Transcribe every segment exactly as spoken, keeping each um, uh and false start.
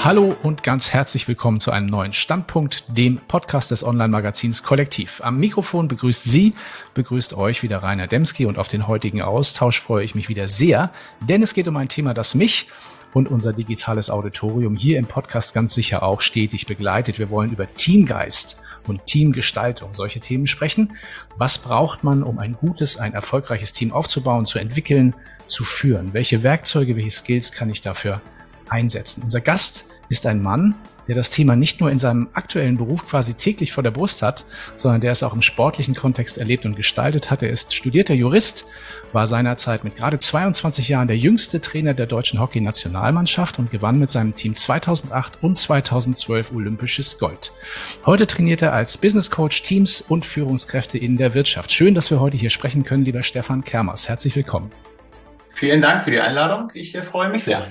Hallo und ganz herzlich willkommen zu einem neuen Standpunkt, dem Podcast des Online-Magazins Kollektiv. Am Mikrofon begrüßt Sie, begrüßt euch wieder Rainer Demski und auf den heutigen Austausch freue ich mich wieder sehr, denn es geht um ein Thema, das mich und unser digitales Auditorium hier im Podcast ganz sicher auch stetig begleitet. Wir wollen über Teamgeist und Teamgestaltung, solche Themen sprechen. Was braucht man, um ein gutes, ein erfolgreiches Team aufzubauen, zu entwickeln, zu führen? Welche Werkzeuge, welche Skills kann ich dafür einsetzen? Unser Gast ist ein Mann, der das Thema nicht nur in seinem aktuellen Beruf quasi täglich vor der Brust hat, sondern der es auch im sportlichen Kontext erlebt und gestaltet hat. Er ist studierter Jurist, war seinerzeit mit gerade zweiundzwanzig Jahren der jüngste Trainer der deutschen Hockey-Nationalmannschaft und gewann mit seinem Team zweitausendacht und zweitausendzwölf olympisches Gold. Heute trainiert er als Business Coach Teams und Führungskräfte in der Wirtschaft. Schön, dass wir heute hier sprechen können, lieber Stefan Kermers. Herzlich willkommen. Vielen Dank für die Einladung. Ich äh, freue mich sehr.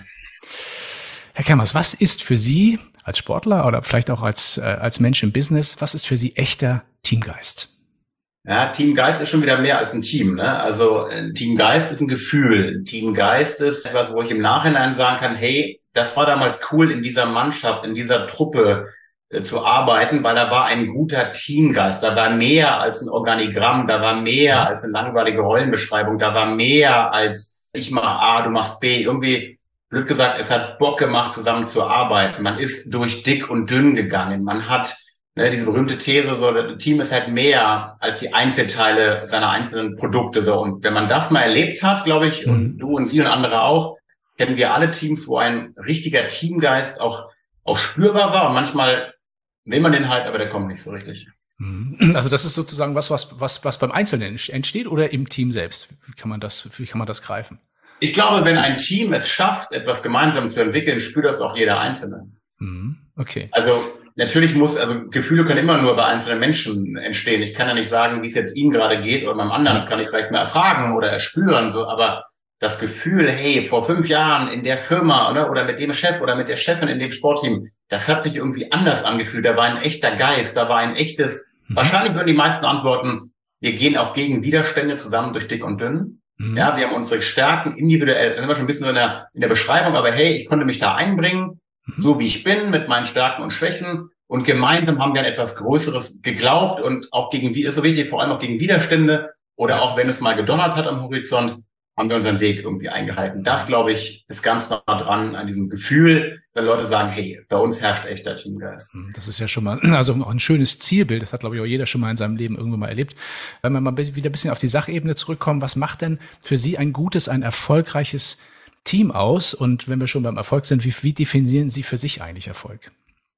Herr Kermers, was ist für Sie als Sportler oder vielleicht auch als, äh, als Mensch im Business, was ist für Sie echter Teamgeist? Ja, Teamgeist ist schon wieder mehr als ein Team, ne? Also ein Teamgeist ist ein Gefühl. Ein Teamgeist ist etwas, wo ich im Nachhinein sagen kann, hey, das war damals cool, in dieser Mannschaft, in dieser Truppe äh, zu arbeiten, weil da war ein guter Teamgeist. Da war mehr als ein Organigramm, da war mehr als eine langweilige Rollenbeschreibung, da war mehr als ich mach A, du machst B. Irgendwie, blöd gesagt, es hat Bock gemacht, zusammen zu arbeiten. Man ist durch dick und dünn gegangen. Man hat ne, diese berühmte These, so, das Team ist halt mehr als die Einzelteile seiner einzelnen Produkte. So. Und wenn man das mal erlebt hat, glaube ich, mhm. und du und Sie und andere auch, kennen wir alle Teams, wo ein richtiger Teamgeist auch, auch spürbar war. Und manchmal will man den halt, aber der kommt nicht so richtig. Also das ist sozusagen was, was, was, was beim Einzelnen entsteht oder im Team selbst? Wie kann man das, wie kann man das greifen? Ich glaube, wenn ein Team es schafft, etwas gemeinsam zu entwickeln, spürt das auch jeder Einzelne. Okay. Also natürlich muss, also Gefühle können immer nur bei einzelnen Menschen entstehen. Ich kann ja nicht sagen, wie es jetzt Ihnen gerade geht oder beim anderen. Das kann ich vielleicht mal erfragen oder erspüren. So, aber das Gefühl, hey, vor fünf Jahren in der Firma oder, oder mit dem Chef oder mit der Chefin in dem Sportteam, das hat sich irgendwie anders angefühlt. Da war ein echter Geist, da war ein echtes. Mhm. Wahrscheinlich würden die meisten antworten: Wir gehen auch gegen Widerstände zusammen durch dick und dünn. Mhm. Ja, wir haben unsere Stärken individuell, da sind wir schon ein bisschen so in der, in der Beschreibung, aber hey, ich konnte mich da einbringen, mhm. so wie ich bin, mit meinen Stärken und Schwächen, und gemeinsam haben wir an etwas Größeres geglaubt und auch gegen, wie ist so wichtig, vor allem auch gegen Widerstände oder auch wenn es mal gedonnert hat am Horizont, haben wir unseren Weg irgendwie eingehalten. Das, glaube ich, ist ganz nah dran an diesem Gefühl, wenn Leute sagen, hey, bei uns herrscht echter Teamgeist. Das ist ja schon mal, also auch ein schönes Zielbild. Das hat, glaube ich, auch jeder schon mal in seinem Leben irgendwo mal erlebt. Wenn wir mal wieder ein bisschen auf die Sachebene zurückkommen, was macht denn für Sie ein gutes, ein erfolgreiches Team aus? Und wenn wir schon beim Erfolg sind, wie, wie definieren Sie für sich eigentlich Erfolg?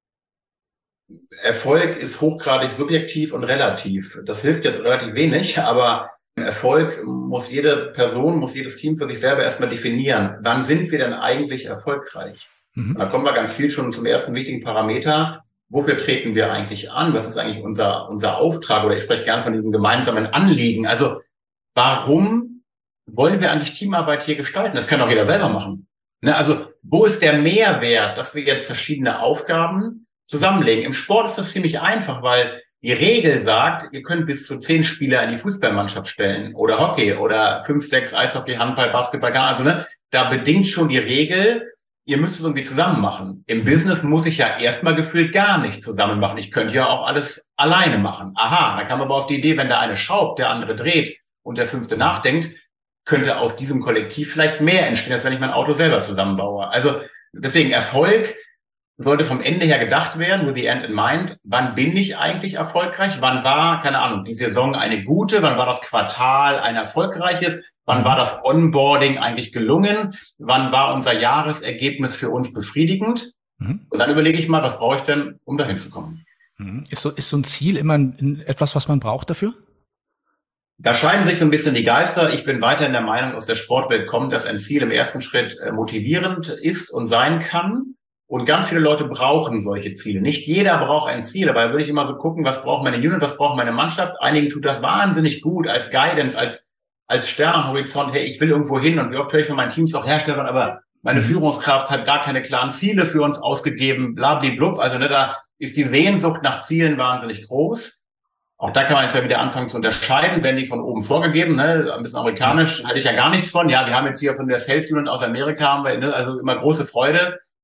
Erfolg ist hochgradig subjektiv und relativ. Das hilft jetzt relativ wenig, aber Erfolg muss jede Person, muss jedes Team für sich selber erstmal definieren. Wann sind wir denn eigentlich erfolgreich? Mhm. Da kommen wir ganz viel schon zum ersten wichtigen Parameter. Wofür treten wir eigentlich an? Was ist eigentlich unser, unser Auftrag? Oder ich spreche gerne von diesem gemeinsamen Anliegen. Also, warum wollen wir eigentlich Teamarbeit hier gestalten? Das kann auch jeder selber machen. Ne? Also, wo ist der Mehrwert, dass wir jetzt verschiedene Aufgaben zusammenlegen? Im Sport ist das ziemlich einfach, weil die Regel sagt, ihr könnt bis zu zehn Spieler in die Fußballmannschaft stellen oder Hockey oder fünf, sechs Eishockey, Handball, Basketball. Also ne, da bedingt schon die Regel, ihr müsst es irgendwie zusammen machen. Im Business muss ich ja erstmal gefühlt gar nicht zusammen machen. Ich könnte ja auch alles alleine machen. Aha, da kam aber auf die Idee, wenn der eine schraubt, der andere dreht und der fünfte nachdenkt, könnte aus diesem Kollektiv vielleicht mehr entstehen, als wenn ich mein Auto selber zusammenbaue. Also deswegen Erfolg sollte vom Ende her gedacht werden, with the end in mind. Wann bin ich eigentlich erfolgreich? Wann war, keine Ahnung, die Saison eine gute? Wann war das Quartal ein erfolgreiches? Wann war das Onboarding eigentlich gelungen? Wann war unser Jahresergebnis für uns befriedigend? Mhm. Und dann überlege ich mal, was brauche ich denn, um dahin zu kommen? Mhm. Ist so, ist so ein Ziel immer ein, etwas, was man braucht dafür? Da scheiden sich so ein bisschen die Geister. Ich bin weiterhin der Meinung, aus der Sportwelt kommt, dass ein Ziel im ersten Schritt motivierend ist und sein kann. Und ganz viele Leute brauchen solche Ziele. Nicht jeder braucht ein Ziel, aber da würde ich immer so gucken, was braucht meine Unit, was braucht meine Mannschaft. Einigen tut das wahnsinnig gut als Guidance, als als Stern am Horizont. Hey, ich will irgendwo hin. Und wie oft höre ich von meinen Teams auch herstellen, aber meine Führungskraft hat gar keine klaren Ziele für uns ausgegeben, blablablub. Also ne, da ist die Sehnsucht nach Zielen wahnsinnig groß. Auch da kann man jetzt ja wieder anfangen zu unterscheiden, wenn die von oben vorgegeben, ne, ein bisschen amerikanisch, halte ich ja gar nichts von. Ja, wir haben jetzt hier von der Sales Unit aus Amerika, haben wir, ne, also immer große Freude.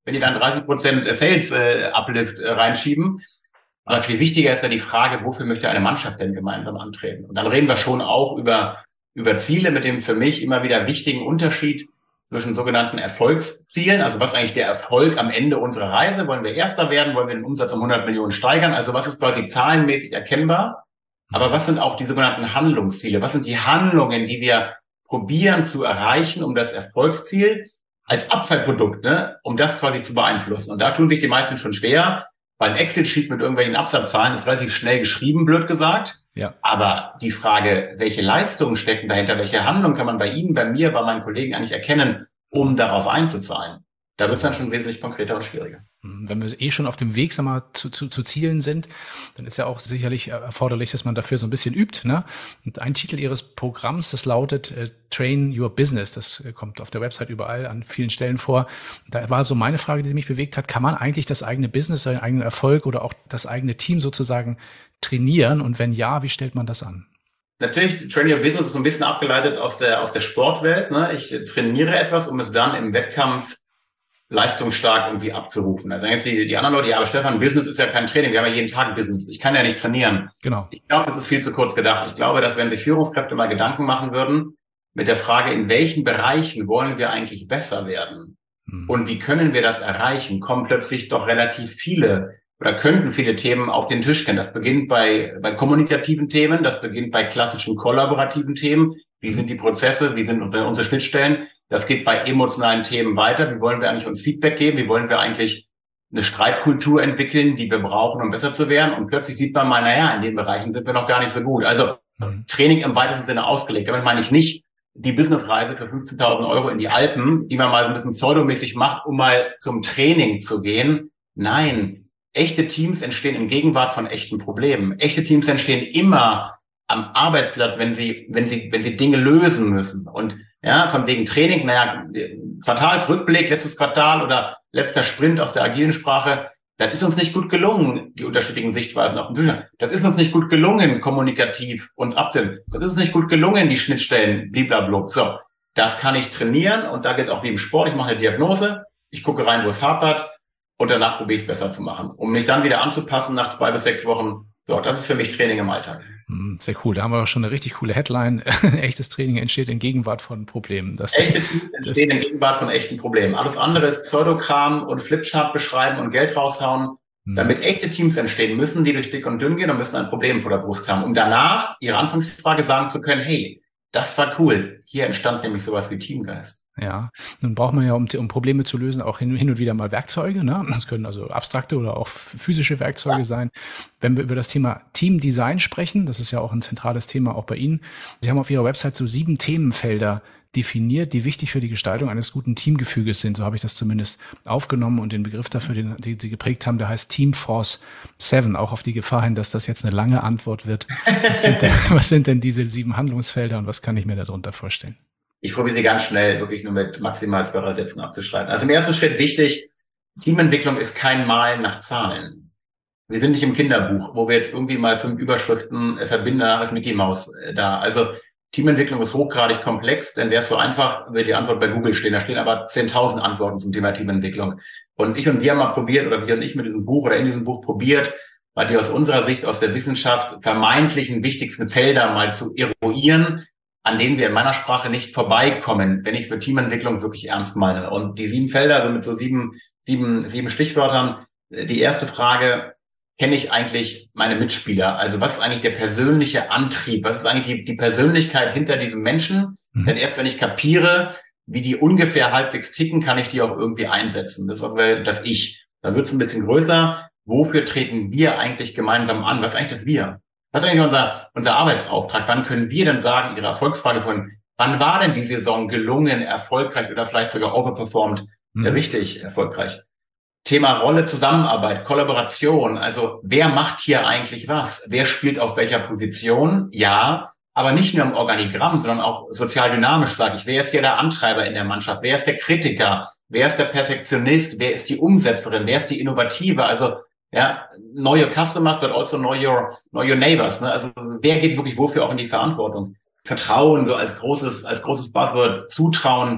wenn die dann dreißig Prozent Sales äh, Uplift äh, reinschieben. Aber viel wichtiger ist ja die Frage, wofür möchte eine Mannschaft denn gemeinsam antreten? Und dann reden wir schon auch über, über Ziele mit dem für mich immer wieder wichtigen Unterschied zwischen sogenannten Erfolgszielen. Also was ist eigentlich der Erfolg am Ende unserer Reise? Wollen wir Erster werden? Wollen wir den Umsatz um hundert Millionen steigern? Also was ist quasi zahlenmäßig erkennbar? Aber was sind auch die sogenannten Handlungsziele? Was sind die Handlungen, die wir probieren zu erreichen, um das Erfolgsziel als Abfallprodukt, ne, um das quasi zu beeinflussen? Und da tun sich die meisten schon schwer, weil ein Excel-Sheet mit irgendwelchen Absatzzahlen ist relativ schnell geschrieben, blöd gesagt. Ja. Aber die Frage, welche Leistungen stecken dahinter, welche Handlungen kann man bei Ihnen, bei mir, bei meinen Kollegen eigentlich erkennen, um darauf einzuzahlen? Da wird es dann schon wesentlich konkreter und schwieriger. Wenn wir eh schon auf dem Weg, sag mal, zu, zu, zu Zielen sind, dann ist ja auch sicherlich erforderlich, dass man dafür so ein bisschen übt, ne? Und ein Titel Ihres Programms, das lautet äh, Train Your Business. Das äh, kommt auf der Website überall an vielen Stellen vor. Da war so meine Frage, die mich bewegt hat: Kann man eigentlich das eigene Business, seinen eigenen Erfolg oder auch das eigene Team sozusagen trainieren? Und wenn ja, wie stellt man das an? Natürlich, Train Your Business ist so ein bisschen abgeleitet aus der aus der Sportwelt, ne? Ich trainiere etwas, um es dann im Wettkampf leistungsstark irgendwie abzurufen. Also jetzt die, die anderen Leute, ja, aber Stefan, Business ist ja kein Training, wir haben ja jeden Tag Business. Ich kann ja nicht trainieren. Genau. Ich glaube, das ist viel zu kurz gedacht. Ich glaube, dass wenn sich Führungskräfte mal Gedanken machen würden mit der Frage, in welchen Bereichen wollen wir eigentlich besser werden hm. und wie können wir das erreichen, kommen plötzlich doch relativ viele oder könnten viele Themen auf den Tisch kommen. Das beginnt bei, bei kommunikativen Themen, das beginnt bei klassischen kollaborativen Themen. Wie sind die Prozesse? Wie sind unsere Schnittstellen? Das geht bei emotionalen Themen weiter. Wie wollen wir eigentlich uns Feedback geben? Wie wollen wir eigentlich eine Streitkultur entwickeln, die wir brauchen, um besser zu werden? Und plötzlich sieht man mal, naja, in den Bereichen sind wir noch gar nicht so gut. Also mhm. Training im weitesten Sinne ausgelegt. Damit meine ich nicht die Businessreise für fünfzehntausend Euro in die Alpen, die man mal so ein bisschen pseudomäßig macht, um mal zum Training zu gehen. Nein, echte Teams entstehen in Gegenwart von echten Problemen. Echte Teams entstehen immer am Arbeitsplatz, wenn sie, wenn sie, wenn sie Dinge lösen müssen. Und ja, von wegen Training, naja, Quartalsrückblick, letztes Quartal oder letzter Sprint aus der agilen Sprache, das ist uns nicht gut gelungen, die unterschiedlichen Sichtweisen auf dem Bücher. Das ist uns nicht gut gelungen, kommunikativ uns abzustimmen. Das ist uns nicht gut gelungen, die Schnittstellen, blablabla. So, das kann ich trainieren und da geht auch wie im Sport, ich mache eine Diagnose, ich gucke rein, wo es hapert und danach probiere ich es besser zu machen, um mich dann wieder anzupassen nach zwei bis sechs Wochen. So, das ist für mich Training im Alltag. Sehr cool. Da haben wir auch schon eine richtig coole Headline. Echtes Training entsteht in Gegenwart von Problemen. Das, Echtes Training entsteht in Gegenwart von echten Problemen. Alles andere ist Pseudokram und Flipchart beschreiben und Geld raushauen. Hm. Damit echte Teams entstehen, müssen die durch dick und dünn gehen und müssen ein Problem vor der Brust haben, um danach ihre Anfangsfrage sagen zu können, hey, das war cool. Hier entstand nämlich sowas wie Teamgeist. Ja, nun braucht man ja, um, um Probleme zu lösen, auch hin, hin und wieder mal Werkzeuge, ne? Das können also abstrakte oder auch physische Werkzeuge ja. sein. Wenn wir über das Thema Teamdesign sprechen, das ist ja auch ein zentrales Thema auch bei Ihnen. Sie haben auf Ihrer Website so sieben Themenfelder definiert, die wichtig für die Gestaltung eines guten Teamgefüges sind. So habe ich das zumindest aufgenommen und den Begriff dafür, den, den Sie geprägt haben, der heißt Team Force Seven, auch auf die Gefahr hin, dass das jetzt eine lange Antwort wird. Was sind denn, was sind denn diese sieben Handlungsfelder und was kann ich mir darunter vorstellen? Ich probiere sie ganz schnell, wirklich nur mit maximal zwei, drei Sätzen abzuschreiben. Also im ersten Schritt wichtig, Teamentwicklung ist kein Malen nach Zahlen. Wir sind nicht im Kinderbuch, wo wir jetzt irgendwie mal fünf Überschriften äh, verbinden, da ist Mickey Mouse äh, da. Also Teamentwicklung ist hochgradig komplex, denn wäre es so einfach, würde die Antwort bei Google stehen. Da stehen aber zehntausend Antworten zum Thema Teamentwicklung. Und ich und wir haben mal probiert, oder wir und ich mit diesem Buch oder in diesem Buch probiert, mal die aus unserer Sicht, aus der Wissenschaft vermeintlichen wichtigsten Felder mal zu eruieren, an denen wir in meiner Sprache nicht vorbeikommen, wenn ich es mit Teamentwicklung wirklich ernst meine. Und die sieben Felder, also mit so sieben, sieben, sieben Stichwörtern. Die erste Frage, kenne ich eigentlich meine Mitspieler? Also was ist eigentlich der persönliche Antrieb? Was ist eigentlich die, die Persönlichkeit hinter diesem Menschen? Mhm. Denn erst wenn ich kapiere, wie die ungefähr halbwegs ticken, kann ich die auch irgendwie einsetzen. Das ist auch das Ich. Dann wird es ein bisschen größer. Wofür treten wir eigentlich gemeinsam an? Was ist eigentlich das Wir? Was ist eigentlich unser, unser Arbeitsauftrag? Wann können wir denn sagen, Ihre Erfolgsfrage von, wann war denn die Saison gelungen, erfolgreich oder vielleicht sogar overperformed, mhm. richtig erfolgreich? Thema Rolle, Zusammenarbeit, Kollaboration. Also wer macht hier eigentlich was? Wer spielt auf welcher Position? Ja, aber nicht nur im Organigramm, sondern auch sozial dynamisch, sage ich. Wer ist hier der Antreiber in der Mannschaft? Wer ist der Kritiker? Wer ist der Perfektionist? Wer ist die Umsetzerin? Wer ist die Innovative? Also ja, know your customers, but also know your, know your neighbors. Ne? Also wer geht wirklich wofür auch in die Verantwortung? Vertrauen, so als großes, als großes Buzzword, Zutrauen,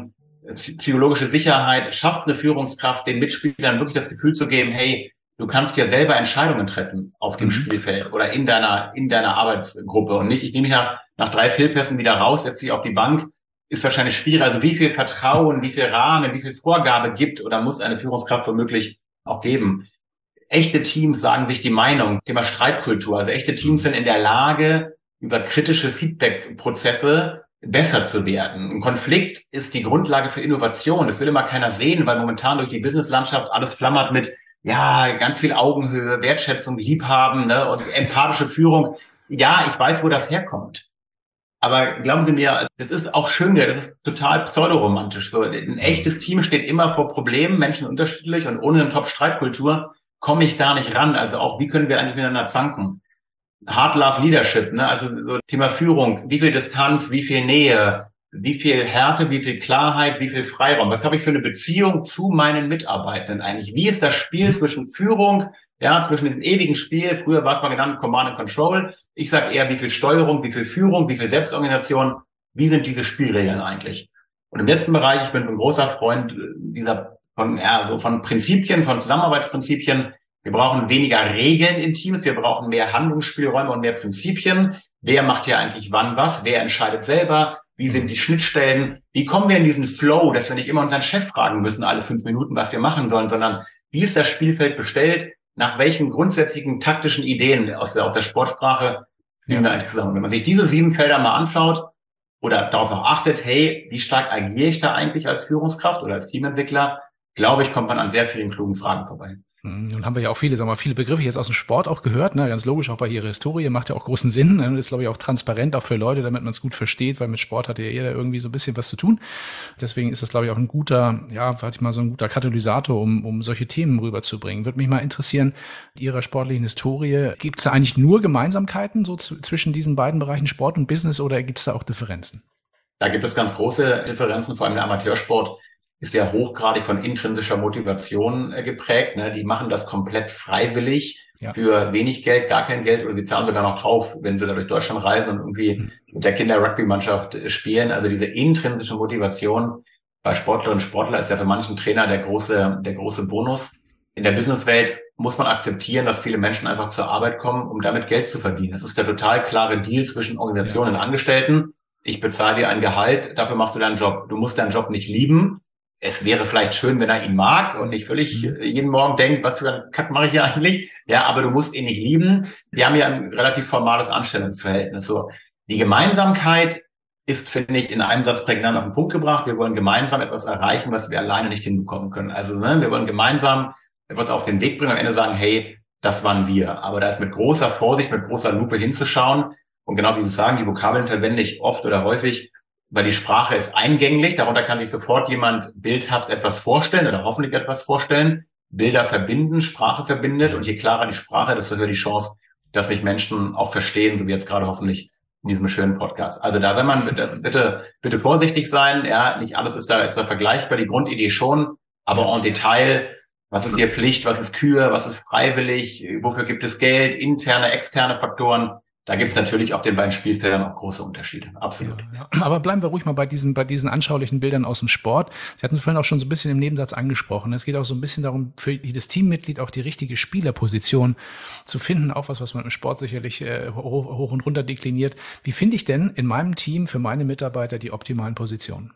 psychologische Sicherheit, schafft eine Führungskraft, den Mitspielern wirklich das Gefühl zu geben, hey, du kannst dir selber Entscheidungen treffen auf dem mhm. Spielfeld oder in deiner in deiner Arbeitsgruppe und nicht, ich nehme mich nach, nach drei Fehlpässen wieder raus, setze dich auf die Bank, ist wahrscheinlich schwierig. Also wie viel Vertrauen, wie viel Rahmen, wie viel Vorgabe gibt oder muss eine Führungskraft womöglich auch geben. Echte Teams sagen sich die Meinung, Thema Streitkultur. Also echte Teams sind in der Lage, über kritische Feedback-Prozesse besser zu werden. Ein Konflikt ist die Grundlage für Innovation. Das will immer keiner sehen, weil momentan durch die Businesslandschaft alles flammert mit, ja, ganz viel Augenhöhe, Wertschätzung, Liebhaben, ne, und empathische Führung. Ja, ich weiß, wo das herkommt. Aber glauben Sie mir, das ist auch schön, das ist total pseudoromantisch. So, ein echtes Team steht immer vor Problemen, Menschen sind unterschiedlich und ohne eine Top-Streitkultur komme ich da nicht ran. Also auch, wie können wir eigentlich miteinander zanken? Hard Love Leadership, ne? Also so Thema Führung, wie viel Distanz, wie viel Nähe, wie viel Härte, wie viel Klarheit, wie viel Freiraum. Was habe ich für eine Beziehung zu meinen Mitarbeitenden eigentlich? Wie ist das Spiel zwischen Führung, ja, zwischen diesem ewigen Spiel, früher war es mal genannt Command and Control. Ich sage eher, wie viel Steuerung, wie viel Führung, wie viel Selbstorganisation, wie sind diese Spielregeln eigentlich? Und im letzten Bereich, ich bin ein großer Freund dieser von, ja, so von Prinzipien, von Zusammenarbeitsprinzipien. Wir brauchen weniger Regeln in Teams, wir brauchen mehr Handlungsspielräume und mehr Prinzipien. Wer macht hier eigentlich wann was? Wer entscheidet selber? Wie sind die Schnittstellen? Wie kommen wir in diesen Flow, dass wir nicht immer unseren Chef fragen müssen, alle fünf Minuten, was wir machen sollen, sondern wie ist das Spielfeld bestellt? Nach welchen grundsätzlichen taktischen Ideen aus der, aus der Sportsprache spielen wir eigentlich zusammen? Wenn man sich diese sieben Felder mal anschaut oder darauf auch achtet, hey, wie stark agiere ich da eigentlich als Führungskraft oder als Teamentwickler, glaube ich, kommt man an sehr vielen klugen Fragen vorbei. Nun haben wir ja auch viele, sagen wir mal, viele Begriffe jetzt aus dem Sport auch gehört, ne? Ganz logisch, auch bei Ihrer Historie, macht ja auch großen Sinn, ne? Ist, glaube ich, auch transparent auch für Leute, damit man es gut versteht, weil mit Sport hat ja jeder irgendwie so ein bisschen was zu tun. Deswegen ist das, glaube ich, auch ein guter, ja, warte ich mal, so ein guter Katalysator, um, um solche Themen rüberzubringen. Würde mich mal interessieren, Ihrer sportlichen Historie, gibt es da eigentlich nur Gemeinsamkeiten so z- zwischen diesen beiden Bereichen Sport und Business oder gibt es da auch Differenzen? Da gibt es ganz große Differenzen, vor allem der Amateursport ist ja hochgradig von intrinsischer Motivation äh, geprägt. Ne? Die machen das komplett freiwillig, ja, für wenig Geld, gar kein Geld, oder sie zahlen sogar noch drauf, wenn sie da durch Deutschland reisen und irgendwie mhm. mit der Kinder-Rugby-Mannschaft äh, spielen. Also diese intrinsische Motivation bei Sportlerinnen und Sportlern ist ja für manchen Trainer der große, der große Bonus. In der Businesswelt muss man akzeptieren, dass viele Menschen einfach zur Arbeit kommen, um damit Geld zu verdienen. Das ist der total klare Deal zwischen Organisationen ja. und Angestellten. Ich bezahle dir ein Gehalt, dafür machst du deinen Job. Du musst deinen Job nicht lieben. Es wäre vielleicht schön, wenn er ihn mag und nicht völlig jeden Morgen denkt, was für einen Kack mache ich hier eigentlich? Ja, aber du musst ihn nicht lieben. Wir haben ja ein relativ formales Anstellungsverhältnis. So, die Gemeinsamkeit ist, finde ich, in einem Satz prägnant auf den Punkt gebracht. Wir wollen gemeinsam etwas erreichen, was wir alleine nicht hinbekommen können. Also, ne, wir wollen gemeinsam etwas auf den Weg bringen und am Ende sagen, hey, das waren wir. Aber da ist mit großer Vorsicht, mit großer Lupe hinzuschauen. Und genau wie Sie sagen, die Vokabeln verwende ich oft oder häufig, weil die Sprache ist eingänglich. Darunter kann sich sofort jemand bildhaft etwas vorstellen oder hoffentlich etwas vorstellen. Bilder verbinden, Sprache verbindet. Und je klarer die Sprache, desto höher die Chance, dass mich Menschen auch verstehen, so wie jetzt gerade hoffentlich in diesem schönen Podcast. Also da soll man bitte, bitte, bitte vorsichtig sein. Ja, nicht alles ist da, ist da vergleichbar. Die Grundidee schon, aber en Detail. Was ist hier Pflicht? Was ist Kür? Was ist freiwillig? Wofür gibt es Geld? Interne, externe Faktoren. Da gibt es natürlich auf den beiden Spielfeldern auch große Unterschiede. Absolut. Ja, ja. Aber bleiben wir ruhig mal bei diesen, bei diesen anschaulichen Bildern aus dem Sport. Sie hatten es vorhin auch schon so ein bisschen im Nebensatz angesprochen. Es geht auch so ein bisschen darum, für jedes Teammitglied auch die richtige Spielerposition zu finden. Auch was, was man im Sport sicherlich äh, hoch, hoch und runter dekliniert. Wie finde ich denn in meinem Team für meine Mitarbeiter die optimalen Positionen?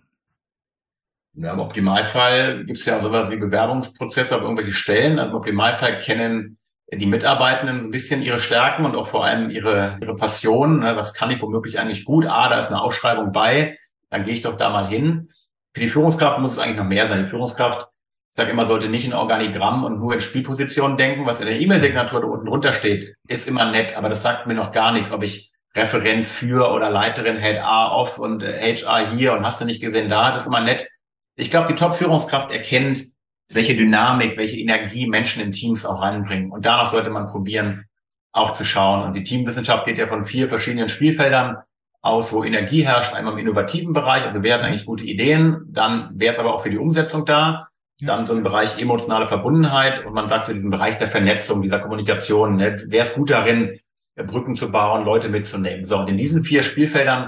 Ja, im Optimalfall gibt es ja sowas wie Bewerbungsprozesse auf irgendwelche Stellen. Also im Optimalfall kennen die Mitarbeitenden so ein bisschen ihre Stärken und auch vor allem ihre ihre Passion. Was kann ich womöglich eigentlich gut? Ah, da ist eine Ausschreibung bei, dann gehe ich doch da mal hin. Für die Führungskraft muss es eigentlich noch mehr sein. Die Führungskraft, ich sage immer, sollte nicht in Organigramm und nur in Spielpositionen denken. Was in der E-Mail-Signatur da unten drunter steht, ist immer nett, aber das sagt mir noch gar nichts, ob ich Referent für oder Leiterin Head R off und H R hier und hast du nicht gesehen da, das ist immer nett. Ich glaube, die Top-Führungskraft erkennt, welche Dynamik, welche Energie Menschen in Teams auch reinbringen. Und danach sollte man probieren, auch zu schauen. Und die Teamwissenschaft geht ja von vier verschiedenen Spielfeldern aus, wo Energie herrscht. Einmal im innovativen Bereich, also wer hat eigentlich gute Ideen, dann wäre es aber auch für die Umsetzung da. Dann so ein Bereich emotionale Verbundenheit und man sagt für diesen Bereich der Vernetzung, dieser Kommunikation, ne, wer ist gut darin, Brücken zu bauen, Leute mitzunehmen. So, und in diesen vier Spielfeldern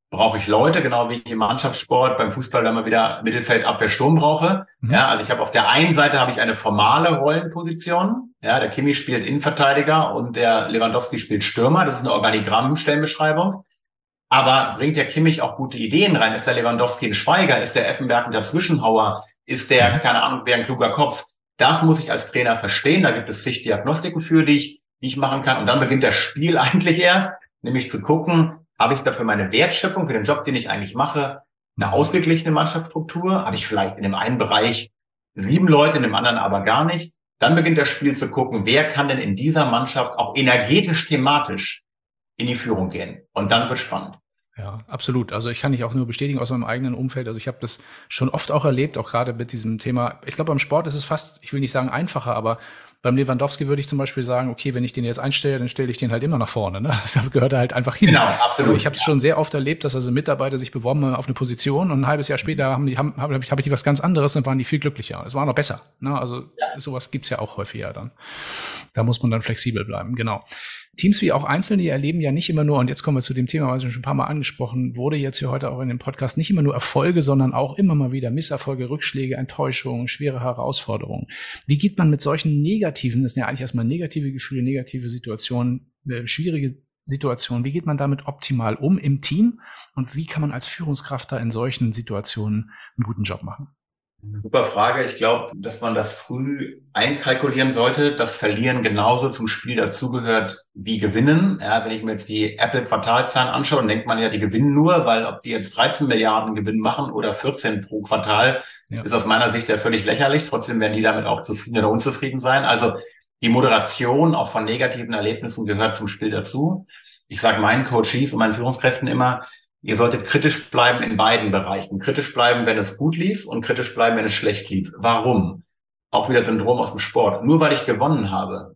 brauche ich Leute, genau wie ich im Mannschaftssport beim Fußball dann mal wieder Mittelfeld, Abwehr, Sturm brauche. Mhm. Ja, also ich habe auf der einen Seite habe ich eine formale Rollenposition. Ja, der Kimmich spielt Innenverteidiger und der Lewandowski spielt Stürmer. Das ist eine Organigramm-Stellenbeschreibung. Aber bringt der Kimmich auch gute Ideen rein? Ist der Lewandowski ein Schweiger? Ist der Effenberg ein Dazwischenhauer? Ist der, keine Ahnung, wer ein kluger Kopf? Das muss ich als Trainer verstehen. Da gibt es zig Diagnostiken für, die ich, die ich machen kann. Und dann beginnt das Spiel eigentlich erst, nämlich zu gucken, habe ich dafür meine Wertschöpfung für den Job, den ich eigentlich mache, eine ausgeglichene Mannschaftsstruktur? Habe ich vielleicht in dem einen Bereich sieben Leute, in dem anderen aber gar nicht? Dann beginnt das Spiel zu gucken, wer kann denn in dieser Mannschaft auch energetisch, thematisch in die Führung gehen? Und dann wird spannend. Ja, absolut. Also ich kann dich auch nur bestätigen aus meinem eigenen Umfeld. Also ich habe das schon oft auch erlebt, auch gerade mit diesem Thema. Ich glaube, beim Sport ist es fast, ich will nicht sagen einfacher, aber beim Lewandowski würde ich zum Beispiel sagen, okay, wenn ich den jetzt einstelle, dann stelle ich den halt immer nach vorne. Ne? Das gehört halt einfach hin. Genau, absolut. Aber ich habe es ja. schon sehr oft erlebt, dass also Mitarbeiter sich beworben haben auf eine Position und ein halbes Jahr später haben die, haben, habe hab ich die was ganz anderes, dann waren die viel glücklicher. Es war noch besser. Ne? Also ja. sowas gibt's ja auch häufiger dann. Da muss man dann flexibel bleiben, genau. Teams wie auch Einzelne, die erleben ja nicht immer nur, und jetzt kommen wir zu dem Thema, was wir schon ein paar Mal angesprochen wurde, jetzt hier heute auch in dem Podcast, nicht immer nur Erfolge, sondern auch immer mal wieder Misserfolge, Rückschläge, Enttäuschungen, schwere Herausforderungen. Wie geht man mit solchen negativen, das sind ja eigentlich erstmal negative Gefühle, negative Situationen, äh, schwierige Situationen, wie geht man damit optimal um im Team und wie kann man als Führungskraft da in solchen Situationen einen guten Job machen? Super Frage. Ich glaube, dass man das früh einkalkulieren sollte, dass Verlieren genauso zum Spiel dazugehört wie Gewinnen. Ja, wenn ich mir jetzt die Apple-Quartalzahlen anschaue, dann denkt man ja, die gewinnen nur, weil ob die jetzt dreizehn Milliarden Gewinn machen oder vierzehn pro Quartal, ja. ist aus meiner Sicht ja völlig lächerlich. Trotzdem werden die damit auch zufrieden oder unzufrieden sein. Also die Moderation auch von negativen Erlebnissen gehört zum Spiel dazu. Ich sage meinen Coaches und meinen Führungskräften immer, ihr solltet kritisch bleiben in beiden Bereichen. Kritisch bleiben, wenn es gut lief und kritisch bleiben, wenn es schlecht lief. Warum? Auch wieder Syndrom aus dem Sport. Nur weil ich gewonnen habe,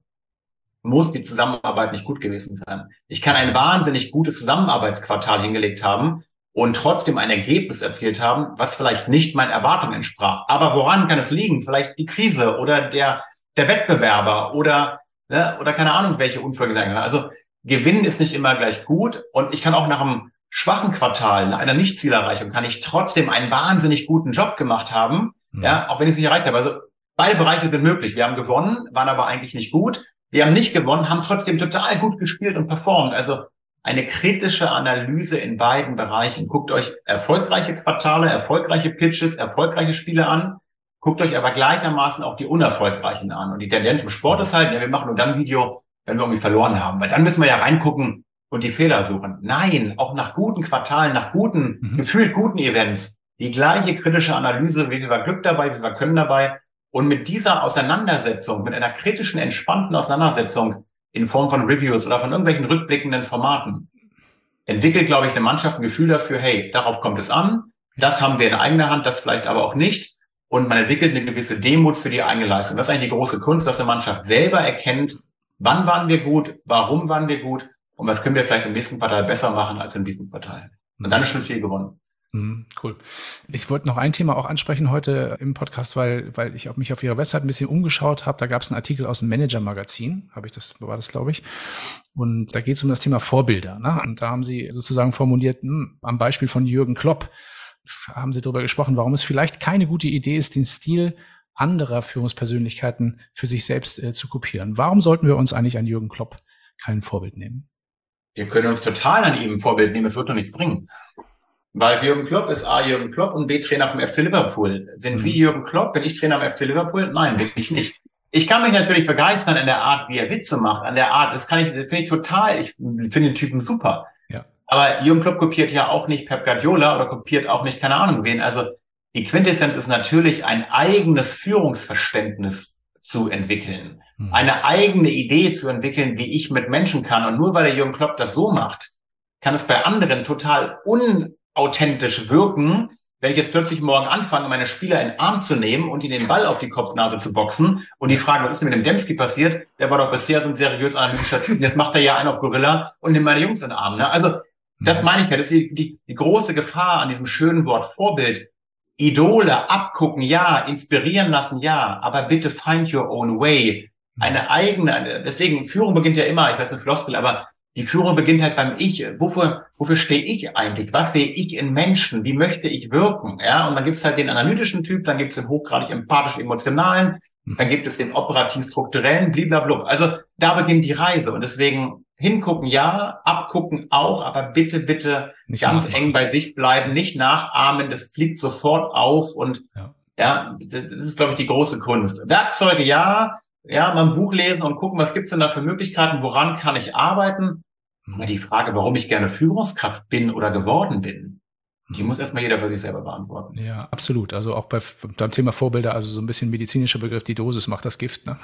muss die Zusammenarbeit nicht gut gewesen sein. Ich kann ein wahnsinnig gutes Zusammenarbeitsquartal hingelegt haben und trotzdem ein Ergebnis erzielt haben, was vielleicht nicht meinen Erwartungen entsprach. Aber woran kann es liegen? Vielleicht die Krise oder der der Wettbewerber oder ne, oder keine Ahnung, welche Unvorhergesehenen. Also Gewinnen ist nicht immer gleich gut und ich kann auch nach einem schwachen Quartal, nach einer Nichtzielerreichung, kann ich trotzdem einen wahnsinnig guten Job gemacht haben, mhm. ja, auch wenn ich es nicht erreicht habe. Also beide Bereiche sind möglich. Wir haben gewonnen, waren aber eigentlich nicht gut. Wir haben nicht gewonnen, haben trotzdem total gut gespielt und performt. Also eine kritische Analyse in beiden Bereichen. Guckt euch erfolgreiche Quartale, erfolgreiche Pitches, erfolgreiche Spiele an. Guckt euch aber gleichermaßen auch die unerfolgreichen an. Und die Tendenz im Sport ist halt, ja, wir machen nur dann ein Video, wenn wir irgendwie verloren haben. Weil dann müssen wir ja reingucken und die Fehler suchen. Nein, auch nach guten Quartalen, nach guten, mhm. gefühlt guten Events, die gleiche kritische Analyse, wie viel war Glück dabei, wie viel war Können dabei. Und mit dieser Auseinandersetzung, mit einer kritischen, entspannten Auseinandersetzung in Form von Reviews oder von irgendwelchen rückblickenden Formaten, entwickelt, glaube ich, eine Mannschaft ein Gefühl dafür, hey, darauf kommt es an, das haben wir in eigener Hand, das vielleicht aber auch nicht. Und man entwickelt eine gewisse Demut für die eigene Leistung. Das ist eigentlich die große Kunst, dass eine Mannschaft selber erkennt, wann waren wir gut, warum waren wir gut und was können wir vielleicht im nächsten Quartal besser machen als im diesem Quartal. Und dann ist schon viel gewonnen. Cool. Ich wollte noch ein Thema auch ansprechen heute im Podcast, weil weil ich auf mich auf Ihrer Website ein bisschen umgeschaut habe. Da gab es einen Artikel aus dem Manager-Magazin, habe ich das, war das, glaube ich. Und da geht es um das Thema Vorbilder. Ne? Und da haben Sie sozusagen formuliert, mh, am Beispiel von Jürgen Klopp, haben Sie darüber gesprochen, warum es vielleicht keine gute Idee ist, den Stil anderer Führungspersönlichkeiten für sich selbst äh, zu kopieren. Warum sollten wir uns eigentlich an Jürgen Klopp kein Vorbild nehmen? Wir können uns total an ihm ein Vorbild nehmen, es wird doch nichts bringen. Weil Jürgen Klopp ist A, Jürgen Klopp und B, Trainer vom F C Liverpool. Sind mhm. Sie Jürgen Klopp? Bin ich Trainer am F C Liverpool? Nein, bin ich nicht. Ich kann mich natürlich begeistern an der Art, wie er Witze macht, an der Art, das kann ich, das finde ich total, ich finde den Typen super. Ja. Aber Jürgen Klopp kopiert ja auch nicht Pep Guardiola oder kopiert auch nicht, keine Ahnung wen. Also die Quintessenz ist natürlich, ein eigenes Führungsverständnis zu entwickeln. Mhm. Eine eigene Idee zu entwickeln, wie ich mit Menschen kann. Und nur weil der Jürgen Klopp das so macht, kann es bei anderen total unauthentisch wirken, wenn ich jetzt plötzlich morgen anfange, meine Spieler in den Arm zu nehmen und ihnen den Ball auf die Kopfnase zu boxen und die fragen, was ist denn mit dem Dembski passiert? Der war doch bisher so ein seriös analytischer Typ. Jetzt macht er ja einen auf Gorilla und nimmt meine Jungs in den Arm. Ne? Also das meine ich ja, das ist die, die, die große Gefahr an diesem schönen Wort Vorbild. Idole, abgucken, ja, inspirieren lassen, ja, aber bitte find your own way. Eine eigene, deswegen, Führung beginnt ja immer, ich weiß nicht, Floskel, aber Die Führung beginnt halt beim Ich. Wofür, wofür stehe ich eigentlich? Was sehe ich in Menschen? Wie möchte ich wirken? Ja, und dann gibt es halt den analytischen Typ, dann gibt es den hochgradig empathisch-emotionalen, dann gibt es den operativ-strukturellen, blablabla. Also da beginnt die Reise. Und deswegen hingucken, ja, abgucken auch, aber bitte, bitte nicht ganz nachmachen. Eng bei sich bleiben, nicht nachahmen, das fliegt sofort auf. Und ja, ja das ist, glaube ich, die große Kunst. Werkzeuge, ja, ja, mal ein Buch lesen und gucken, was gibt's denn da für Möglichkeiten, woran kann ich arbeiten? Aber die Frage, warum ich gerne Führungskraft bin oder geworden bin, die muss erstmal jeder für sich selber beantworten. Ja, absolut. Also auch bei, beim Thema Vorbilder, also so ein bisschen medizinischer Begriff, die Dosis macht das Gift. Ne?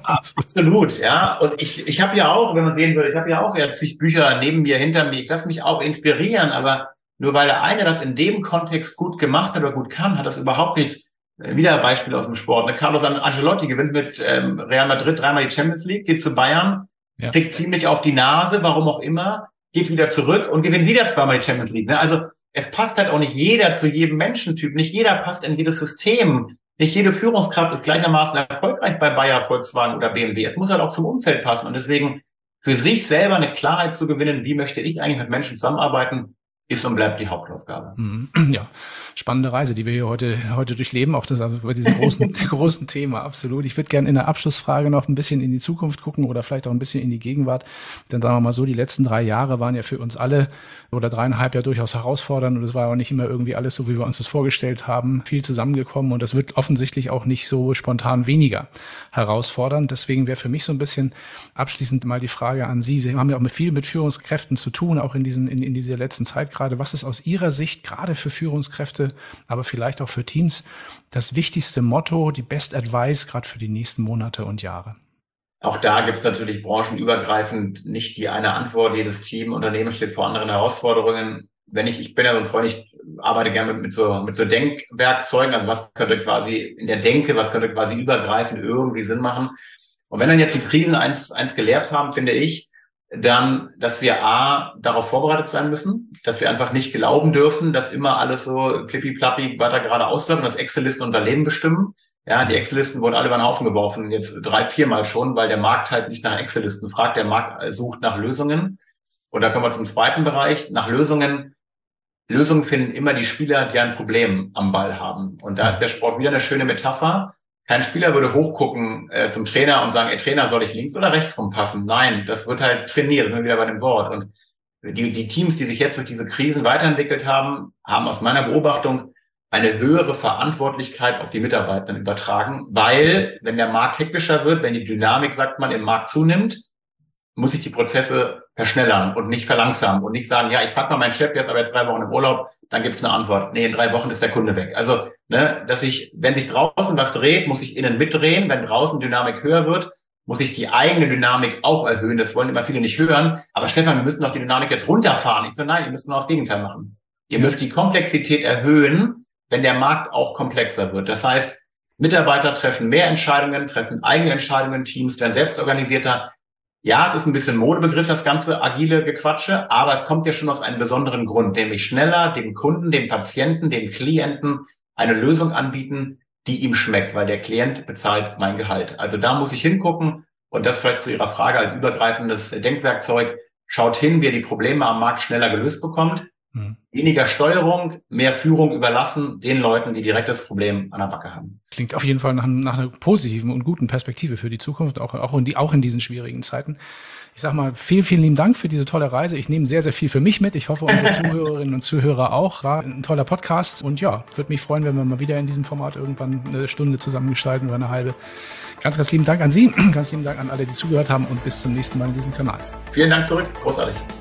Absolut, ja. Und ich ich habe ja auch, wenn man sehen würde, ich habe ja auch ja zig Bücher neben mir, hinter mir. Ich lasse mich auch inspirieren, aber nur weil der eine das in dem Kontext gut gemacht hat oder gut kann, hat das überhaupt nichts. Wieder ein Beispiel aus dem Sport. Ne? Carlos Ancelotti gewinnt mit ähm, Real Madrid dreimal die Champions League, geht zu Bayern, ja. kriegt ziemlich auf die Nase, warum auch immer, geht wieder zurück und gewinnt wieder zweimal die Champions League. Ne? Also es passt halt auch nicht jeder zu jedem Menschentyp. Nicht jeder passt in jedes System. Nicht jede Führungskraft ist gleichermaßen erfolgreich bei Bayer, Volkswagen oder B M W. Es muss halt auch zum Umfeld passen. Und deswegen für sich selber eine Klarheit zu gewinnen, wie möchte ich eigentlich mit Menschen zusammenarbeiten, ist und bleibt die Hauptaufgabe. Ja, spannende Reise, die wir hier heute heute durchleben, auch das also bei diesem großen großen Thema, absolut. Ich würde gerne in der Abschlussfrage noch ein bisschen in die Zukunft gucken oder vielleicht auch ein bisschen in die Gegenwart. Denn sagen wir mal so, die letzten drei Jahre waren ja für uns alle oder dreieinhalb ja durchaus herausfordernd und es war auch nicht immer irgendwie alles so, wie wir uns das vorgestellt haben, viel zusammengekommen und das wird offensichtlich auch nicht so spontan weniger herausfordernd. Deswegen wäre für mich so ein bisschen abschließend mal die Frage an Sie. Sie haben ja auch mit viel mit Führungskräften zu tun, auch in diesen in, in dieser letzten Zeit gerade. Was ist aus Ihrer Sicht gerade für Führungskräfte, aber vielleicht auch für Teams das wichtigste Motto, die Best Advice gerade für die nächsten Monate und Jahre? Auch da gibt es natürlich branchenübergreifend nicht die eine Antwort. Jedes Team, Unternehmen steht vor anderen Herausforderungen. Wenn ich, ich bin ja so ein Freund, ich arbeite gerne mit, mit so, mit so Denkwerkzeugen. Also was könnte quasi in der Denke, was könnte quasi übergreifend irgendwie Sinn machen? Und wenn dann jetzt die Krisen eins, eins gelehrt haben, finde ich, dann, dass wir A, darauf vorbereitet sein müssen, dass wir einfach nicht glauben dürfen, dass immer alles so plippi-plappi weiter gerade ausläuft und dass Excel-Listen unser Leben bestimmen. Ja, die Excel-Listen wurden alle über den Haufen geworfen, jetzt drei, viermal schon, weil der Markt halt nicht nach Excel-Listen fragt, der Markt sucht nach Lösungen. Und da kommen wir zum zweiten Bereich, nach Lösungen. Lösungen finden immer die Spieler, die ein Problem am Ball haben. Und da ist der Sport wieder eine schöne Metapher. Kein Spieler würde hochgucken äh, zum Trainer und sagen, ey Trainer, soll ich links oder rechts rumpassen? Nein, das wird halt trainiert, das sind wir wieder bei dem Wort. Und die, die Teams, die sich jetzt durch diese Krisen weiterentwickelt haben, haben aus meiner Beobachtung eine höhere Verantwortlichkeit auf die Mitarbeiter übertragen, weil wenn der Markt hektischer wird, wenn die Dynamik, sagt man, im Markt zunimmt, muss ich die Prozesse verschnellern und nicht verlangsamen und nicht sagen, ja, ich frage mal meinen Chef, jetzt aber jetzt drei Wochen im Urlaub, dann gibt's eine Antwort. Nee, in drei Wochen ist der Kunde weg. Also, ne, dass ich, wenn sich draußen was dreht, muss ich innen mitdrehen. Wenn draußen Dynamik höher wird, muss ich die eigene Dynamik auch erhöhen. Das wollen immer viele nicht hören. Aber Stefan, wir müssen doch die Dynamik jetzt runterfahren. Ich so, nein, ihr müsst nur das Gegenteil machen. Ihr müsst die Komplexität erhöhen, wenn der Markt auch komplexer wird. Das heißt, Mitarbeiter treffen mehr Entscheidungen, treffen eigene Entscheidungen, Teams werden selbstorganisierter. Ja, es ist ein bisschen Modebegriff, das ganze agile Gequatsche, aber es kommt ja schon aus einem besonderen Grund, nämlich schneller dem Kunden, dem Patienten, dem Klienten eine Lösung anbieten, die ihm schmeckt, weil der Klient bezahlt mein Gehalt. Also da muss ich hingucken und das vielleicht zu Ihrer Frage als übergreifendes Denkwerkzeug. Schaut hin, wie ihr die Probleme am Markt schneller gelöst bekommt. Hm. Weniger Steuerung, mehr Führung überlassen den Leuten, die direkt das Problem an der Backe haben. Klingt auf jeden Fall nach, nach einer positiven und guten Perspektive für die Zukunft, auch, auch, in die, auch in diesen schwierigen Zeiten. Ich sag mal, vielen, vielen lieben Dank für diese tolle Reise. Ich nehme sehr, sehr viel für mich mit. Ich hoffe, unsere Zuhörerinnen und Zuhörer auch. War ein toller Podcast und ja, würde mich freuen, wenn wir mal wieder in diesem Format irgendwann eine Stunde zusammengestalten oder eine halbe. Ganz, ganz lieben Dank an Sie, ganz lieben Dank an alle, die zugehört haben und bis zum nächsten Mal in diesem Kanal. Vielen Dank zurück, großartig.